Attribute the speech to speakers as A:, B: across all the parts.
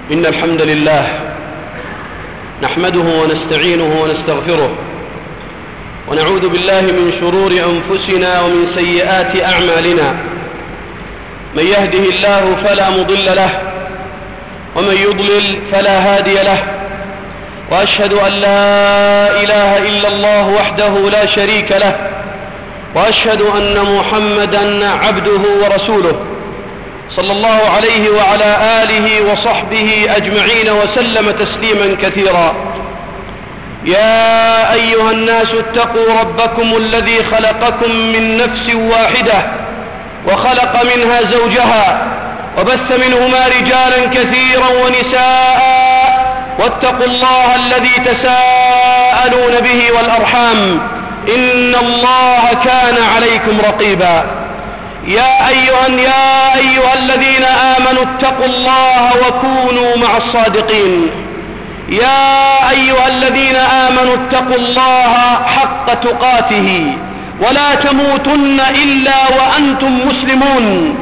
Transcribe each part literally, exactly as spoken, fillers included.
A: إن الحمد لله نحمده ونستعينه ونستغفره ونعوذ بالله من شرور أنفسنا ومن سيئات أعمالنا. من يهده الله فلا مضل له ومن يضلل فلا هادي له، وأشهد أن لا إله إلا الله وحده لا شريك له، وأشهد أن محمدا عبده ورسوله صلى الله عليه وعلى آله وصحبه أجمعين وسلم تسليما كثيرا. يا أيها الناس اتقوا ربكم الذي خلقكم من نفس واحدة وخلق منها زوجها وبث منهما رجالا كثيرا ونساء، واتقوا الله الذي تساءلون به والأرحام إن الله كان عليكم رقيبا. يا أيها, يا أيها الذين آمنوا اتقوا الله وكونوا مع الصادقين. يا أيها الذين آمنوا اتقوا الله حق تقاته ولا تموتن إلا وأنتم مسلمون.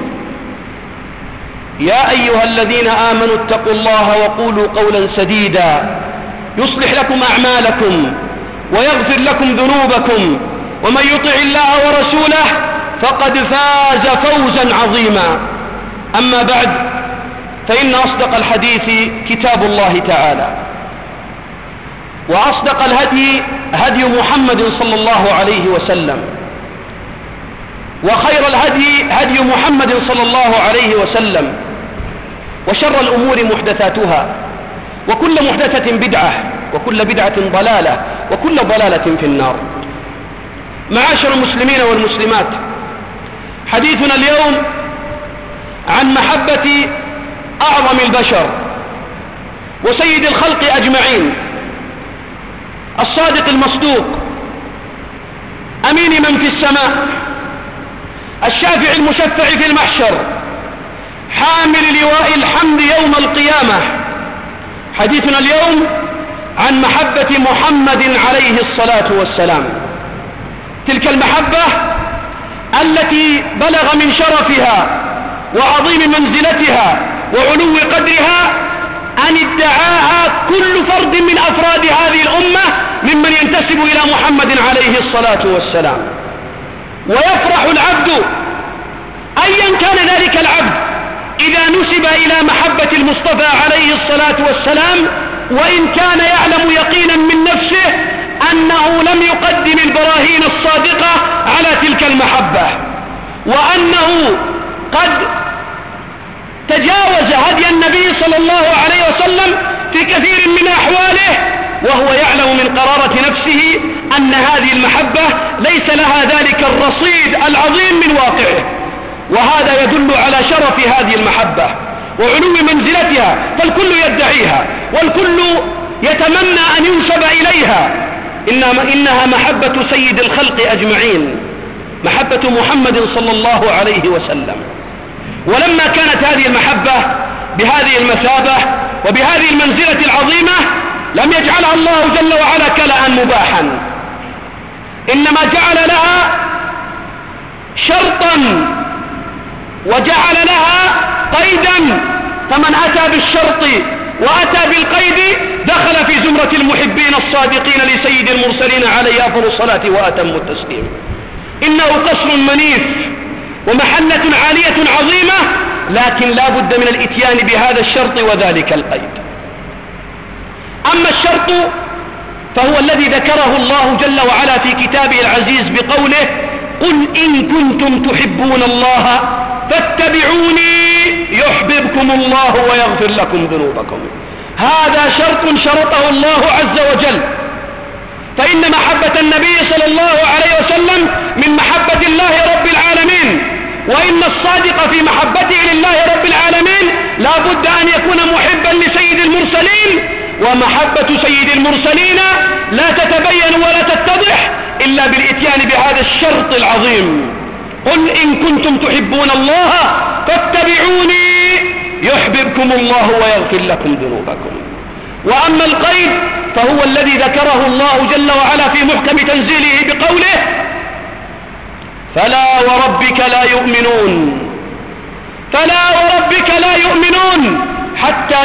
A: يا أيها الذين آمنوا اتقوا الله وقولوا قولا سديدا يصلح لكم أعمالكم ويغفر لكم ذنوبكم، ومن يطع الله ورسوله فقد فاز فوزا عظيما. أما بعد، فإن أصدق الحديث كتاب الله تعالى، وأصدق الهدي هدي محمد صلى الله عليه وسلم، وخير الهدي هدي محمد صلى الله عليه وسلم، وشر الأمور محدثاتها، وكل محدثة بدعة، وكل بدعة ضلالة، وكل ضلالة في النار. معاشر المسلمين والمسلمات، حديثنا اليوم عن محبة أعظم البشر وسيد الخلق أجمعين، الصادق المصدوق، أمين من في السماء، الشافع المشفع في المحشر، حامل لواء الحمد يوم القيامة. حديثنا اليوم عن محبة محمد عليه الصلاة والسلام، تلك المحبة التي بلغ من شرفها وعظيم منزلتها وعلو قدرها أن ادعاها كل فرد من أفراد هذه الأمة ممن ينتسب إلى محمد عليه الصلاة والسلام. ويفرح العبد أيا كان ذلك العبد إذا نسب إلى محبة المصطفى عليه الصلاة والسلام، وإن كان يعلم يقينا من نفسه أنه لم يقدم البراهين الصادقة على تلك المحبة، وأنه قد تجاوز هدي النبي صلى الله عليه وسلم في كثير من أحواله، وهو يعلم من قرارة نفسه أن هذه المحبة ليس لها ذلك الرصيد العظيم من واقعه. وهذا يدل على شرف هذه المحبة وعلو منزلتها، فالكل يدعيها والكل يتمنى أن ينسب إليها. إنما إنها محبة سيد الخلق أجمعين، محبة محمد صلى الله عليه وسلم. ولما كانت هذه المحبة بهذه المثابة وبهذه المنزلة العظيمة، لم يجعلها الله جل وعلا كلأ مباحا، إنما جعل لها شرطا وجعل لها قيدا، فمن أتى بالشرط وأتى بالقيد دخل في زمرة المحبين الصادقين لسيد المرسلين عليه أفضل الصلاة وأتم التسليم. إنه قصر منيف ومحلة عالية عظيمة، لكن لا بد من الإتيان بهذا الشرط وذلك القيد. أما الشرط فهو الذي ذكره الله جل وعلا في كتابه العزيز بقوله: قل إن كنتم تحبون الله فاتبعوني يحببكم الله ويغفر لكم ذنوبكم. هذا شرط شرطه الله عز وجل، فإن محبة النبي صلى الله عليه وسلم من محبة الله رب العالمين، وإن الصادق في محبته لله رب العالمين لا بد أن يكون محبا لسيد المرسلين. ومحبة سيد المرسلين لا تتبين ولا تتضح إلا بالإتيان بهذا الشرط العظيم: قل إن كنتم تحبون الله فاتبعوني يحببكم الله ويغفر لكم ذنوبكم. وأما القيد فهو الذي ذكره الله جل وعلا في محكم تنزيله بقوله: فلا وربك لا يؤمنون فلا وربك لا يؤمنون حتى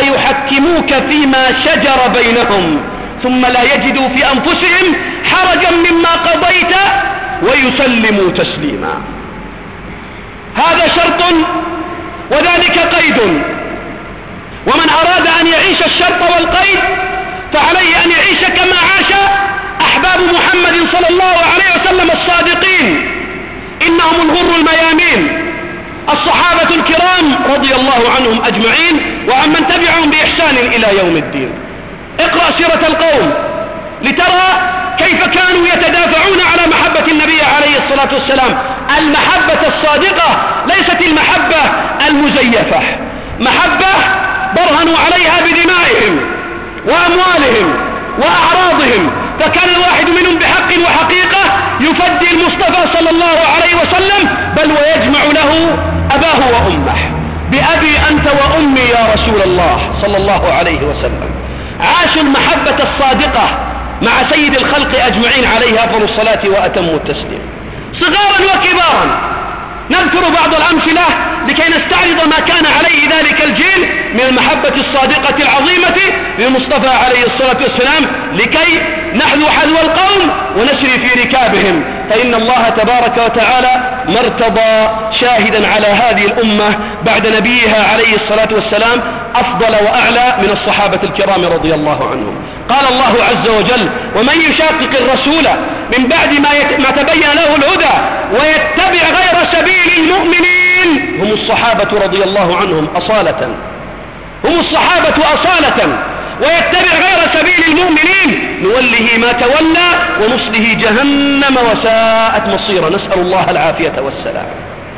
A: يحكموك فيما شجر بينهم ثم لا يجدوا في أنفسهم حرجا مما قضيت ويسلموا تسليما. هذا شرط وذلك قيد، ومن أراد أن يعيش الشرط والقيد فعليه أن يعيش كما عاش أحباب محمد صلى الله عليه وسلم الصادقين، إنهم الغر الميامين الصحابة الكرام رضي الله عنهم أجمعين وعمن تبعهم بإحسان إلى يوم الدين. اقرأ سيرة القوم لترى كيف كانوا يتدافعون على محبة النبي عليه الصلاة والسلام. المحبة الصادقة ليست المحبة المزيفة، محبة برهنوا عليها بدمائهم وأموالهم وأعراضهم، فكان الواحد منهم بحق وحقيقة يفدي المصطفى صلى الله عليه وسلم، بل ويجمع له أباه وأمه. بأبي أنت وأمي يا رسول الله صلى الله عليه وسلم. عاشوا المحبة الصادقة مع سيد الخلق أجمعين عليه أفضل الصلاة وأتم التسليم، صغارا وكبارا. نذكر بعض الأمثلة لكي نستعرض ما كان عليه ذلك الجيل من المحبة الصادقة العظيمة للمصطفى عليه الصلاة والسلام، لكي نحذو حذو القوم ونسري في ركابهم. فإن الله تبارك وتعالى ما ارتضى شاهدا على هذه الأمة بعد نبيها عليه الصلاة والسلام أفضل وأعلى من الصحابة الكرام رضي الله عنهم. قال الله عز وجل: ومن يشاقق الرسول من بعد ما, يت... ما تبين له الهدى ويتبع غير سبيل المؤمنين، هم الصحابة رضي الله عنهم أصالة، هم الصحابة أصالة، ويتبع غير سبيل المؤمنين نوله ما تولى ونصله جهنم وساءت مصيرا، نسأل الله العافية والسلام.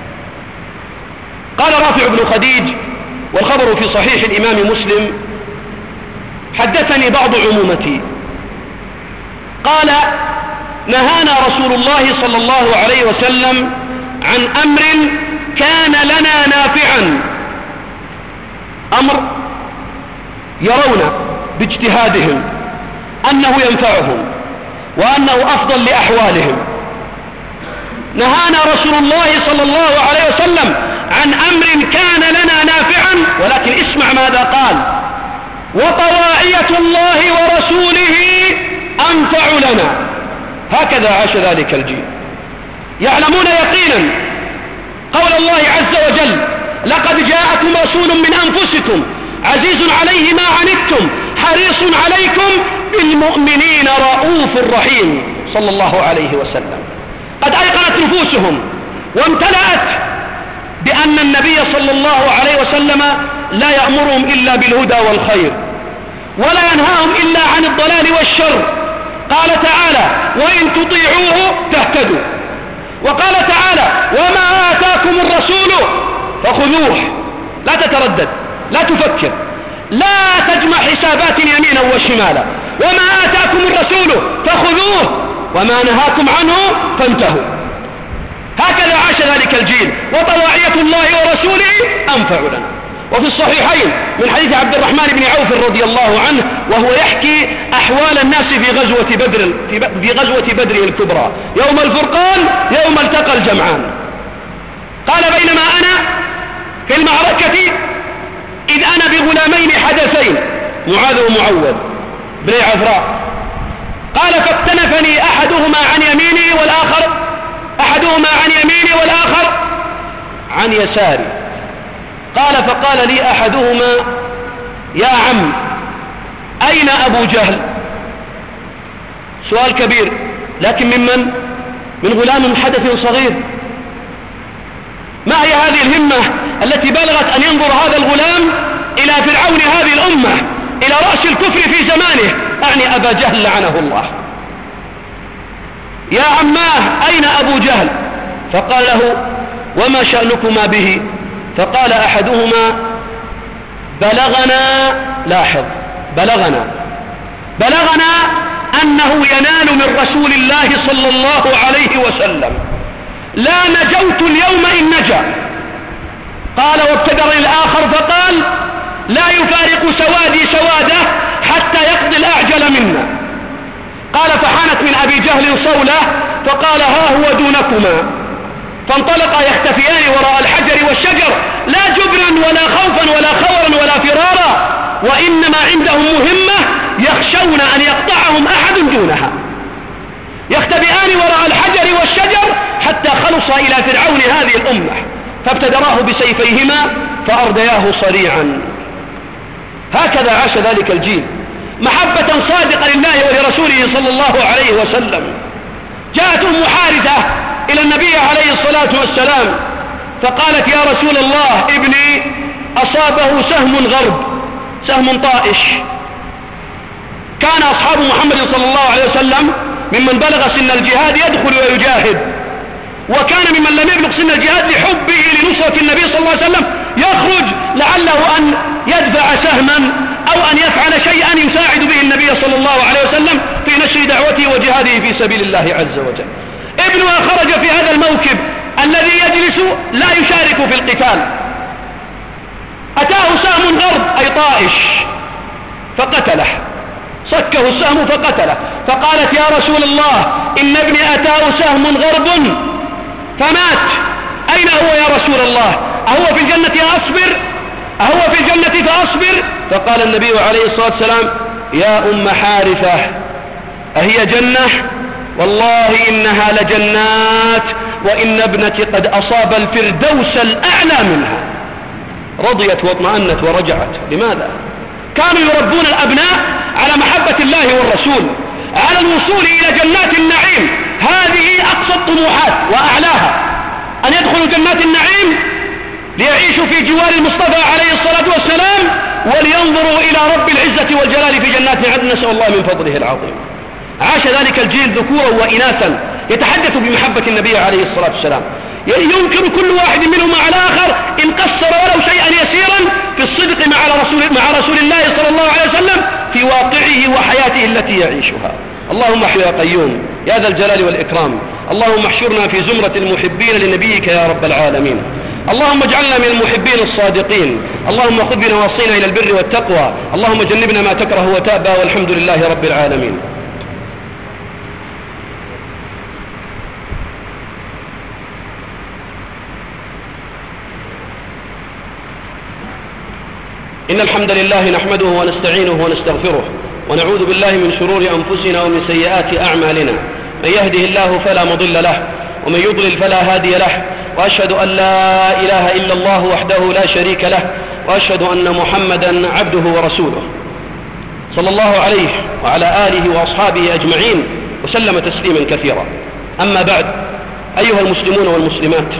A: قال رافع بن خديج والخبر في صحيح الإمام مسلم: حدثني بعض عمومتي قال: نهانا رسول الله صلى الله عليه وسلم عن أمر كان لنا نافعا، أمر يرون باجتهادهم أنه ينفعهم وأنه أفضل لأحوالهم. نهانا رسول الله صلى الله عليه وسلم عن أمر كان لنا نافعا، ولكن اسمع ماذا قال: وطواعية الله ورسوله أنفع لنا. هكذا عاش ذلك الجيل، يعلمون يقينا قول الله عز وجل: لقد جاءكم رسول من أنفسكم عزيز عليه ما عنتم حريص عليكم بالمؤمنين رؤوف رحيم، صلى الله عليه وسلم. قد أيقنت نفوسهم وامتلأت بأن النبي صلى الله عليه وسلم لا يأمرهم إلا بالهدى والخير ولا ينهاهم إلا عن الضلال والشر. قال تعالى: وإن تطيعوه تهتدوا. وقال تعالى: وما آتاكم الرسول فخذوه. لا تتردد، لا تفكر، لا تجمع حسابات يمينا وشمالا. وما آتاكم الرسول فخذوه وما نهاكم عنه فانتهوا. هكذا عاش ذلك الجيل، وطواعية الله ورسوله أنفع لنا. وفي الصحيحين من حديث عبد الرحمن بن عوف رضي الله عنه وهو يحكي أحوال الناس في غزوة بدر في غزوة بدر الكبرى يوم الفرقان، يوم التقى الجمعان. قال: بينما أنا في المعركة إذ أنا بغلامين حدثين، معاذ ومعوذ بني عفراء. قال: فاكتنفني أحدهما عن يميني والآخر أحدهما عن يميني والآخر عن يساري. قال: فقال لي أحدهما: يا عم أين أبو جهل؟ سؤال كبير، لكن ممن؟ من غلام حدث صغير. ما هي هذه الهمة التي بلغت أن ينظر هذا الغلام إلى فرعون هذه الأمة، إلى رأس الكفر في زمانه، أعني أبا جهل لعنه الله. يا عماه أين أبو جهل؟ فقال له: وما شأنكما به؟ فقال أحدهما: بلغنا، لاحظ، بلغنا بلغنا أنه ينال من رسول الله صلى الله عليه وسلم، لا نجوت اليوم إن نجا. قال: وابتدر الآخر فقال: لا يفارق سوادي سواده حتى يقضي الأعجل منا. قال: فحانت من أبي جهل صولة فقال: ها هو دونكما. فانطلقا يختفيان وراء الحجر والشجر، لا جبنا ولا خوفا ولا خورا ولا فرارا. وإنما عندهم مهمة يخشون أن يقطعهم أحد دونها، يختبئان وراء الحجر والشجر حتى خلص إلى فرعون هذه الأمة فابتدراه بسيفيهما فأردياه صريعا. هكذا عاش ذلك الجيل محبة صادقة لله ولرسوله صلى الله عليه وسلم. جاءت أم حارثة إلى النبي عليه الصلاة والسلام فقالت: يا رسول الله، ابني أصابه سهم غرب، سهم طائش. كان أصحاب محمد صلى الله عليه وسلم ممن بلغ سن الجهاد يدخل ويجاهد، وكان ممن لم يبلغ سن الجهاد لحبه لنصرة النبي صلى الله عليه وسلم يخرج لعله أن يدفع سهما أو أن يفعل شيئا يساعد به النبي صلى الله عليه وسلم في نشر دعوته وجهاده في سبيل الله عز وجل. ابنها خرج في هذا الموكب الذي يجلس لا يشارك في القتال، أتاه سهم غرب أي طائش فقتله، صكه السهم فقتله. فقالت: يا رسول الله، إن ابني أتاه سهم غرب فمات، أين هو يا رسول الله؟ أهو في الجنة أصبر؟ أهو في الجنة فأصبر؟ فقال النبي عليه الصلاة والسلام: يا أم حارثة، أهي جنة؟ والله إنها لجنات، وإن ابنتي قد أصاب الفردوس الأعلى منها. رضيت واطمأنت ورجعت. لماذا؟ كانوا يربون الأبناء على محبة الله والرسول، على الوصول إلى جنات النعيم. هذه أقصى الطموحات وأعلاها، أن يدخلوا جنات النعيم ليعيشوا في جوار المصطفى عليه الصلاة والسلام ولينظروا إلى رب العزة والجلال في جنات عدن، نسأل الله من فضله العظيم. عاش ذلك الجيل ذكورا وإناثا يتحدث بمحبة النبي عليه الصلاة والسلام، ينكر كل واحد منهم على آخر إن قصر ولو شيئا يسيرا في الصدق مع رسول, مع رسول الله صلى الله عليه وسلم في واقعه وحياته التي يعيشها. اللهم احيا يا قيوم يا ذا الجلال والإكرام، اللهم احشرنا في زمرة المحبين لنبيك يا رب العالمين. اللهم اجعلنا من المحبين الصادقين، اللهم خذ بنواصينا إلى البر والتقوى، اللهم جنبنا ما تكره وتأبى، والحمد لله رب العالمين. إن الحمد لله نحمده ونستعينه ونستغفره، ونعوذ بالله من شرور أنفسنا ومن سيئات أعمالنا. من يهده الله فلا مضل له، ومن يضلل فلا هادي له، وأشهد أن لا إله إلا الله وحده لا شريك له، وأشهد أن محمدا عبده ورسوله صلى الله عليه وعلى آله وأصحابه أجمعين وسلم تسليما كثيرا. أما بعد، أيها المسلمون والمسلمات،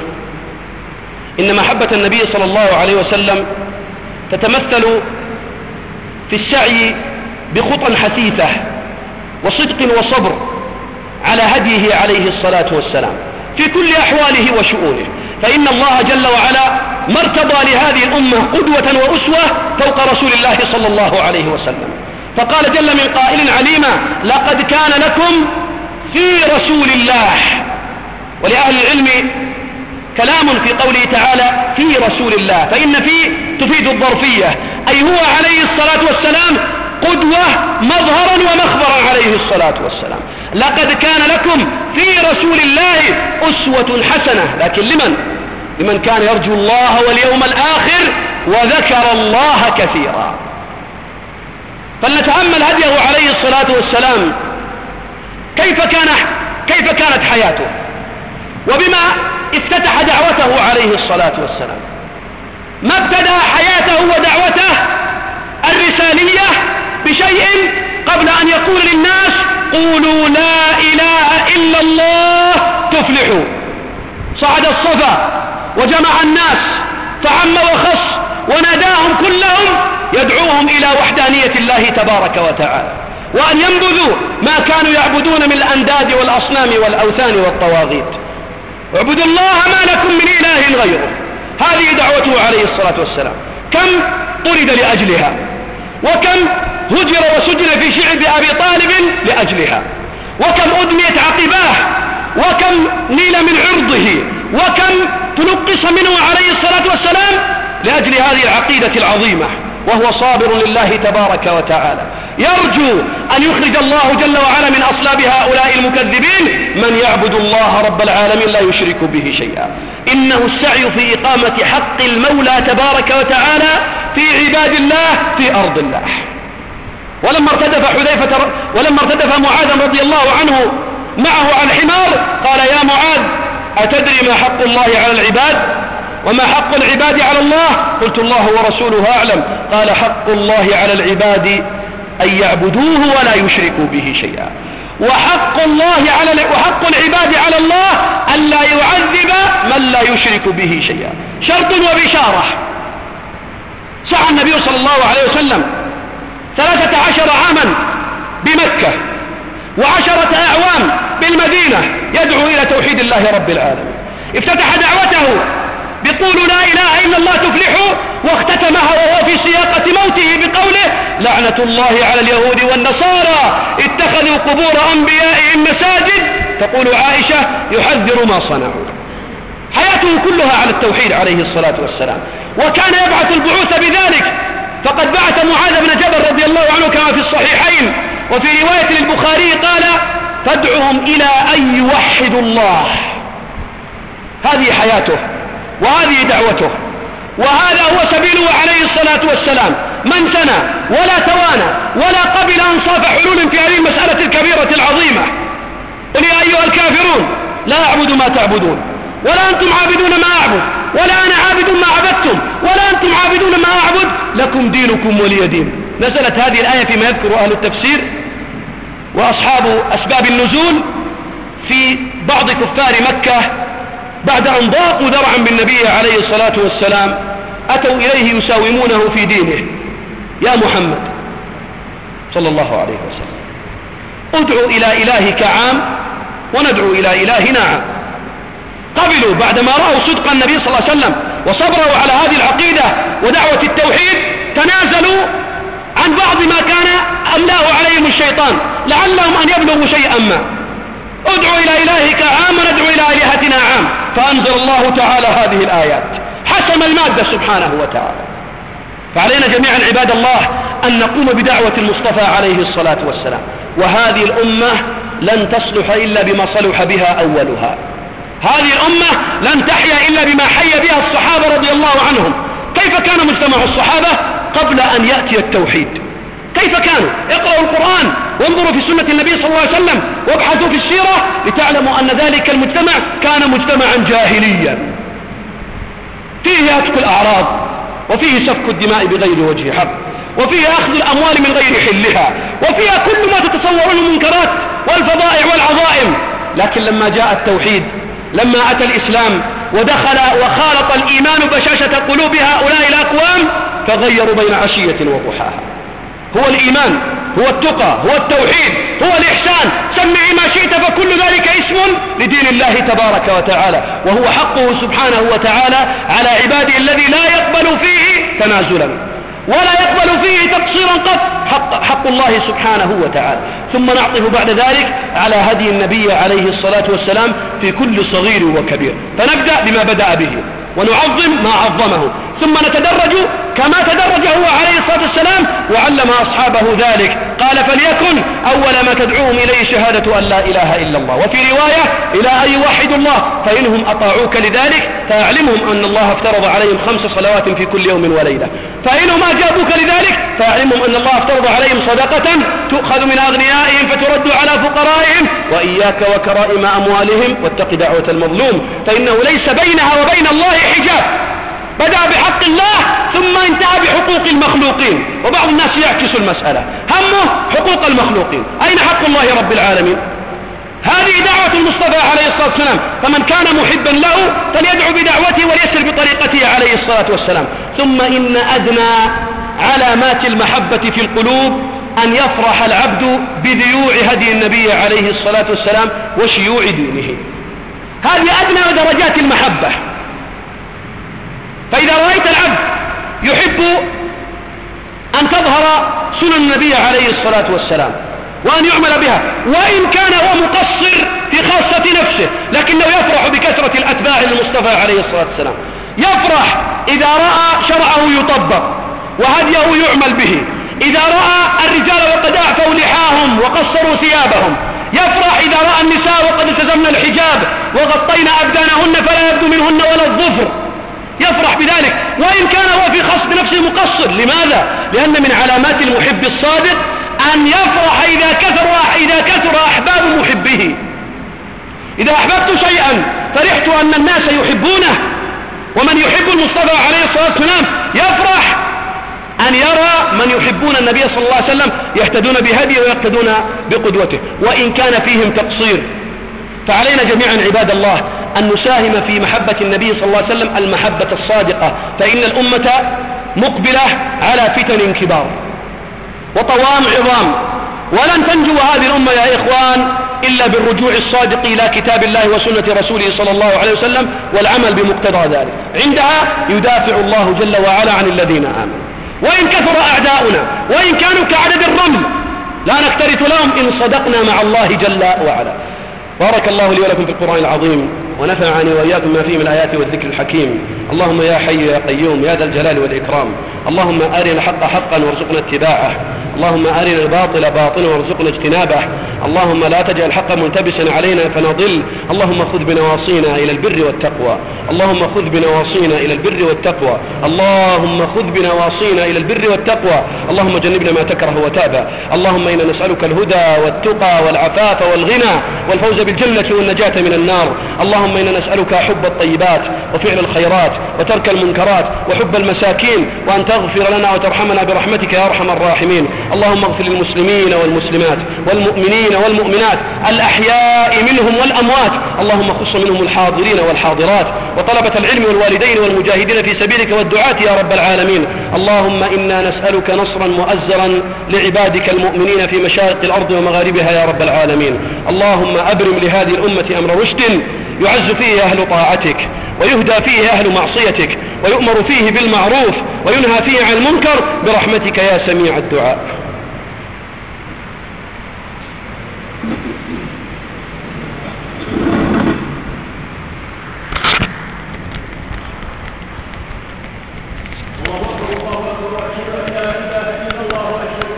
A: إن محبة النبي صلى الله عليه وسلم تتمثل في السعي بخطى حثيثة وصدق وصبر على هديه عليه الصلاة والسلام في كل أحواله وشؤونه، فإن الله جل وعلا ما ارتضى لهذه الأمة قدوة وأسوة فوق رسول الله صلى الله عليه وسلم، فقال جل من قائل عليما: لقد كان لكم في رسول الله. ولأهل العلم كلام في قوله تعالى في رسول الله، فإن في تفيد الظرفية، أي هو عليه الصلاة والسلام قدوة مظهرا ومخبرا عليه الصلاة والسلام. لقد كان لكم في رسول الله أسوة حسنة، لكن لمن؟ لمن كان يرجو الله واليوم الآخر وذكر الله كثيرا. فلنتأمل هديه عليه الصلاة والسلام، كيف كان كيف كانت حياته، وبما افتتح دعوته عليه الصلاة والسلام. ما ابتدأ حياته ودعوته الرسالية بشيء قبل أن يقول للناس: قولوا لا إله إلا الله تفلحوا. صعد الصفا وجمع الناس فعم وخص وناداهم كلهم يدعوهم إلى وحدانية الله تبارك وتعالى، وأن ينبذوا ما كانوا يعبدون من الأنداد والأصنام والأوثان والطواغيت. اعبدوا الله ما لكم من إله غيره. هذه دعوته عليه الصلاة والسلام. كم طرد لأجلها، وكم هجر وسجن في شعب أبي طالب لأجلها، وكم أدميت عقباه، وكم نيل من عرضه، وكم تنقص منه عليه الصلاة والسلام لأجل هذه العقيدة العظيمة. وهو صابر لله تبارك وتعالى. يرجو أن يخرج الله جل وعلا من أصلاب هؤلاء المكذبين من يعبد الله رب العالمين لا يشرك به شيئا. إنه السعي في إقامة حق المولى تبارك وتعالى في عباد الله في أرض الله. ولما ارتدف حذيفة ولما ارتدف معاذ رضي الله عنه معه على الحمار قال يا معاذ أتدري ما حق الله على العباد وما حق العباد على الله؟ قلت الله ورسوله أعلم. قال حق الله على العباد أن يعبدوه ولا يشركوا به شيئا، وحق الله على وحق العباد على الله أن لا يعذب من لا يشرك به شيئا. شرط وبشارة. سعى النبي صلى الله عليه وسلم ثلاثة عشر عاما بمكة وعشرة أعوام بالمدينة يدعو إلى توحيد الله رب العالمين. افتتح دعوته بقولوا لا إله إلا الله تفلحوا، واختتمها وهو في سياقة موته بقوله لعنة الله على اليهود والنصارى اتخذوا قبور أنبيائهم مساجد. تقول عائشة يحذر ما صنعوا. حياته كلها على التوحيد عليه الصلاة والسلام، وكان يبعث البعوث بذلك. فقد بعث معاذ بن جبل رضي الله عنه كما في الصحيحين، وفي رواية للبخاري قال فادعهم إلى أن يوحدوا الله. هذه حياته وهذه دعوته، وهذا هو سبيله عليه الصلاة والسلام. من سنى ولا توانى ولا قبل أنصاف حلول في هذه المسألة الكبيرة العظيمة. قل يا أيها الكافرون لا أعبد ما تعبدون ولا أنتم عابدون ما أعبد ولا أنا عابد ما عبدتم ولا أنتم عابدون ما أعبد لكم دينكم ولي دين. نزلت هذه الآية فيما يذكر أهل التفسير وأصحاب أسباب النزول في بعض كفار مكة بعد أن ضاقوا ذرعا بالنبي عليه الصلاة والسلام أتوا إليه يساومونه في دينه. يا محمد صلى الله عليه وسلم ادعو إلى إلهك عام وندعو إلى إلهنا عام. قبلوا بعدما رأوا صدق النبي صلى الله عليه وسلم وصبروا على هذه العقيدة ودعوة التوحيد، تنازلوا عن بعض ما كان أملاه عليهم الشيطان لعلهم أن يبلغوا شيئا ما. ادعو إلى إلهك عام وندعو إلى إلهتنا عام. فأنزل الله تعالى هذه الآيات حسم المادة سبحانه وتعالى. فعلينا جميعا عباد الله أن نقوم بدعوة المصطفى عليه الصلاة والسلام. وهذه الأمة لن تصلح إلا بما صلح بها أولها. هذه الأمة لن تحيا إلا بما حي بها الصحابة رضي الله عنهم. كيف كان مجتمع الصحابة قبل أن يأتي التوحيد؟ كيف كانوا؟ اقرأوا القرآن وانظروا في سنة النبي صلى الله عليه وسلم وابحثوا في السيرة لتعلموا أن ذلك المجتمع كان مجتمعا جاهليا فيه هتك الأعراض وفيه سفك الدماء بغير وجه حق وفيه أخذ الأموال من غير حلها وفيها كل ما تتصورون المنكرات والفضائع والعظائم. لكن لما جاء التوحيد، لما أتى الإسلام ودخل وخالط الإيمان بشاشة قلوب هؤلاء الأقوام فغيروا بين عشية وضحاها. هو الإيمان، هو التقى، هو التوحيد، هو الإحسان، سمعي ما شئت، فكل ذلك اسم لدين الله تبارك وتعالى، وهو حقه سبحانه وتعالى على عباده الذي لا يقبل فيه تنازلا ولا يقبل فيه تقصيرا قط. حق, حق الله سبحانه وتعالى. ثم نعطف بعد ذلك على هدي النبي عليه الصلاة والسلام في كل صغير وكبير. فنبدأ بما بدأ به ونعظم ما عظمه، ثم نتدرج كما تدرج هو عليه الصلاة والسلام وعلم أصحابه ذلك. قال فليكن أول ما تدعوهم إليه شهادة أن لا إله إلا الله، وفي رواية إلى أن يوحدوا الله، فإنهم أطاعوك لذلك فأعلمهم أن الله افترض عليهم خمس صلوات في كل يوم وليلة، فإنهم أجابوك لذلك فأعلمهم أن الله افترض عليهم صدقة تؤخذ من أغنيائهم فترد على فقرائهم، وإياك وكرائم أموالهم واتق دعوة المظلوم فإنه ليس بينها وبين الله حجاب. بدأ بحق الله ثم انتهى بحقوق المخلوقين. وبعض الناس يعكس المسألة، همه حقوق المخلوقين. أين حق الله رب العالمين؟ هذه دعوة المصطفى عليه الصلاة والسلام، فمن كان محبا له فليدعو بدعوته وليسر بطريقته عليه الصلاة والسلام. ثم إن أدنى علامات المحبة في القلوب أن يفرح العبد بذيوع هدي النبي عليه الصلاة والسلام وشيوع دينه. هذه أدنى درجات المحبة. فإذا رأيت العبد يحب أن تظهر سنن النبي عليه الصلاة والسلام وأن يعمل بها، وإن كان هو مقصر في خاصة نفسه لكنه يفرح بكثرة الأتباع للمصطفى عليه الصلاة والسلام. يفرح إذا رأى شرعه يطبق، وهديه يعمل به. إذا رأى الرجال وقد أعفوا لحاهم وقصروا ثيابهم، يفرح إذا رأى النساء وقد التزمن الحجاب وغطينا أبدانهن فلا يبدو منهن ولا الظفر، يفرح بذلك وإن كان هو في خص بنفسه مقصر. لماذا؟ لأن من علامات المحب الصادق أن يفرح إذا كثر, إذا كثر أحباب محبه. إذا أحببت شيئا فرحت أن الناس يحبونه، ومن يحب المصطفى عليه الصلاة والسلام يفرح أن يرى من يحبون النبي صلى الله عليه وسلم يهتدون بهديه ويقتدون بقدوته وإن كان فيهم تقصير. فعلينا جميعا عباد الله أن نساهم في محبة النبي صلى الله عليه وسلم المحبة الصادقة، فإن الأمة مقبلة على فتن كبار وطوام عظام، ولن تنجو هذه الأمة يا إخوان إلا بالرجوع الصادق إلى كتاب الله وسنة رسوله صلى الله عليه وسلم والعمل بمقتضى ذلك. عندها يدافع الله جل وعلا عن الذين آمنوا، وإن كثر أعداؤنا وإن كانوا كعدد الرمل لا نكترث لهم إن صدقنا مع الله جل وعلا. بارك الله لي ولكم في القرآن العظيم ونفعني وإياكم ما فيه من الآيات والذكر الحكيم. اللهم يا حي يا قيوم يا ذا الجلال والإكرام، اللهم أرنا الحق حقا وارزقنا اتباعه، اللهم أرنا الباطل باطلا وارزقنا اجتنابه، اللهم لا تجعل الحق ملتبسا علينا فنضل، اللهم خذ بنواصينا إلى البر والتقوى، اللهم خذ بنواصينا إلى البر والتقوى، اللهم خذ بنواصينا إلى البر والتقوى، اللهم جنبنا ما تكره وتابى، اللهم إنا نسألك الهدى والتقى والعفاف والغنى والفوز بالجنة والنجاة من النار، اللهم إنا نسألك حب الطيبات وفعل الخيرات وترك المنكرات وحب المساكين، وأن تغفر لنا وترحمنا برحمتك يا أرحم الراحمين. اللهم اغفر للمسلمين والمسلمات والمؤمنين والمؤمنات الأحياء منهم والأموات، اللهم خص منهم الحاضرين والحاضرات وطلبة العلم والوالدين والمجاهدين في سبيلك والدعاة يا رب العالمين. اللهم إنا نسألك نصرا مؤزرا لعبادك المؤمنين في مشارق الأرض ومغاربها يا رب العالمين. اللهم أبرم لهذه الأمة أمر رشد يعز فيه أهل طاعتك ويهدى فيه أهل معصيتك ويؤمر فيه بالمعروف وينهى فيه عن المنكر برحمتك يا سميع الدعاء.